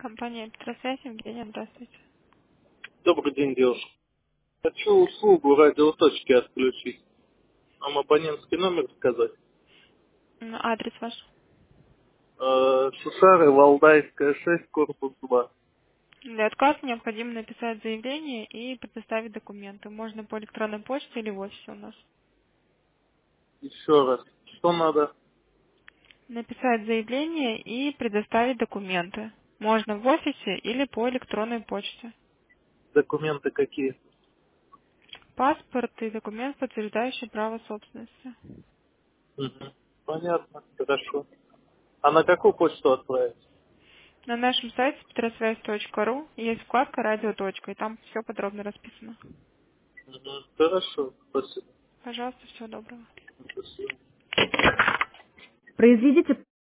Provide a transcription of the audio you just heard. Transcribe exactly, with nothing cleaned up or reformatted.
Компания Петросвязь, Евгения, здравствуйте. Добрый день, девушка. Хочу услугу радиоточки отключить. Вам абонентский номер сказать. М, Адрес ваш. Э, Шушары, Валдайская, шесть, корпус два. Для отказа необходимо написать заявление и предоставить документы. Можно по электронной почте или в офисе у нас. Еще раз. Что надо? Написать заявление и предоставить документы. Можно в офисе или по электронной почте. Документы какие? Паспорт и документ, подтверждающий право собственности. Мгм. Понятно, хорошо. А на какую почту отправить? На нашем сайте петросвязь точка ру есть вкладка «Радио. И там все подробно расписано. Мгм. Хорошо, спасибо. Пожалуйста, всего доброго. До свидания. Произведите